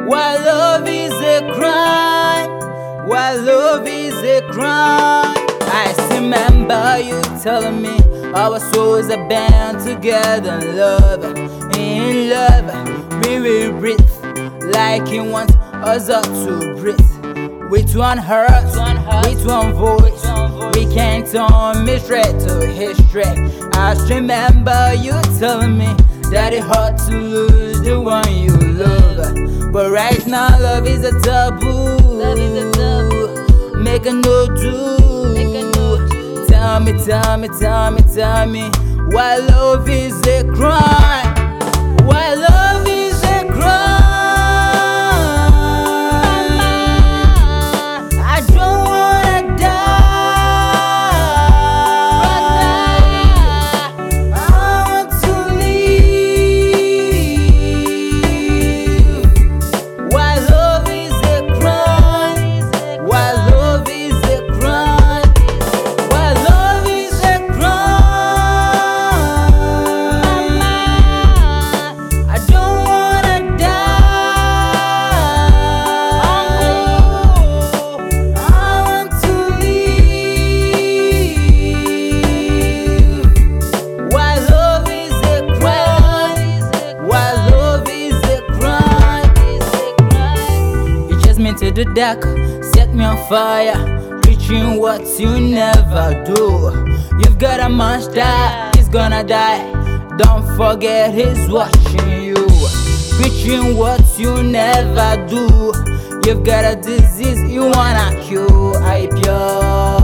Why love is a crime? Why love is a crime? I still remember you telling me our souls are bound together in love. In love, we will breathe like He wants us all to breathe. With one heart, with one voice, we can't turn mystery to history. I still remember you telling me that it hurt to lose the one you love. But right now love is a taboo. Make a no do. Tell me, tell me, tell me, tell me, why love is a crime? Why love is a crime? I don't wanna die. I want to live. Why love is a crime? Why love is a crime? Why love is a crime? I don't wanna die. I want to live. Why love is a crime? Why love is a crime? You chased me to the dark, set me on fire, preaching what you never do. You've got a monster, he's gonna die. Don't forget he's watching you. Preaching what you never do. You've got a disease you wanna cure. I pure.